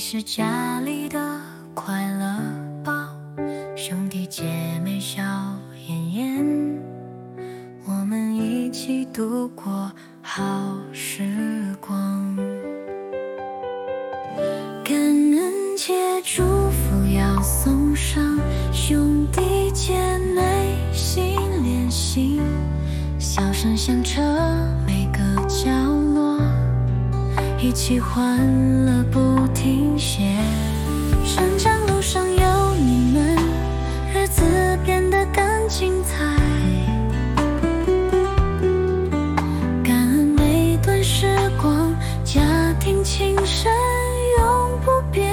是家里的快乐宝，兄弟姐妹笑颜颜，我们一起度过好时光。感恩节祝福要送上，兄弟姐妹心连心，笑声响彻每个角落，一起欢乐不停歇。成长路上有你们，日子变得更精彩。感恩每段时光，家庭情深永不变。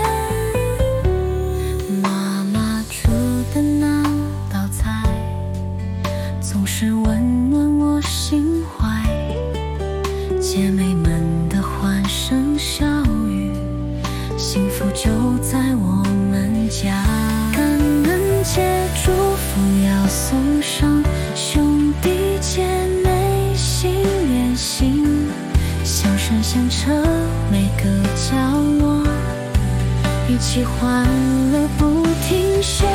妈妈煮的那道菜，总是温暖我心怀。姐妹们的欢声笑语，幸福就在我们家。感恩节祝福要送上，兄弟姐妹心连心，笑声响彻每个角落，一起欢乐不停歇。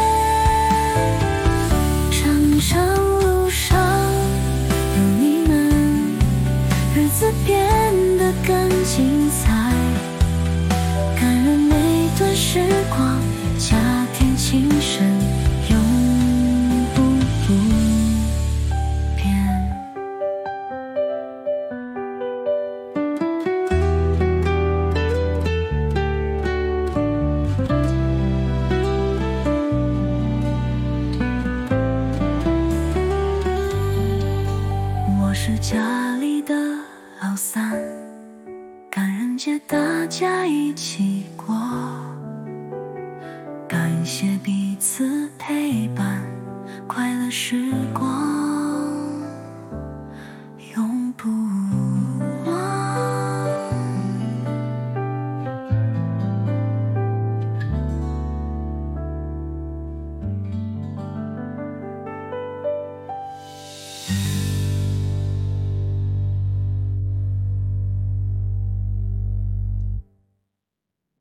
成长路上有你们，日子变得更精彩。感恩每段时光，家庭情深永不变。我是家里的老三，感恩节大家一起过，感谢彼此陪伴，快乐时